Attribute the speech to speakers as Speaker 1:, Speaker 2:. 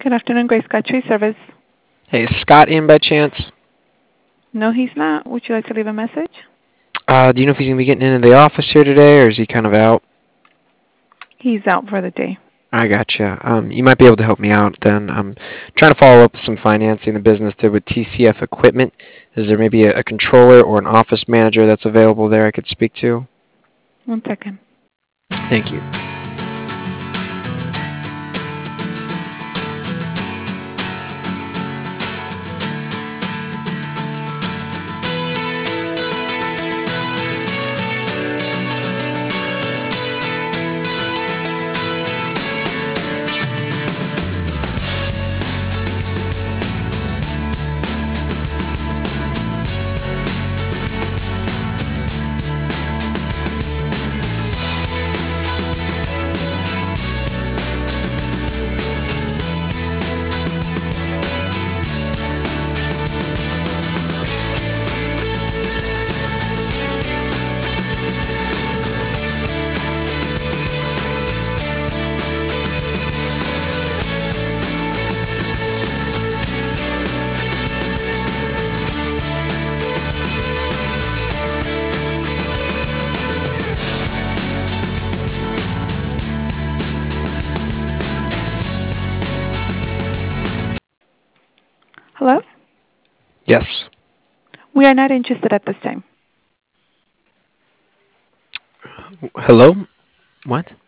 Speaker 1: Good afternoon, Grace Scott Tree Service.
Speaker 2: Hey, is Scott in by chance?
Speaker 1: No, he's not. Would you like to leave a message?
Speaker 2: Do you know if he's going to be getting into the office here today, or is he kind of out?
Speaker 1: He's out for the day.
Speaker 2: I gotcha. You might be able to help me out then. I'm trying to follow up with some financing the business did with TCF Equipment. Is there maybe a controller or an office manager that's available there I could speak to?
Speaker 1: 1 second.
Speaker 2: Thank you.
Speaker 1: Hello?
Speaker 2: Yes.
Speaker 1: We are not interested at this time.
Speaker 2: Hello? What?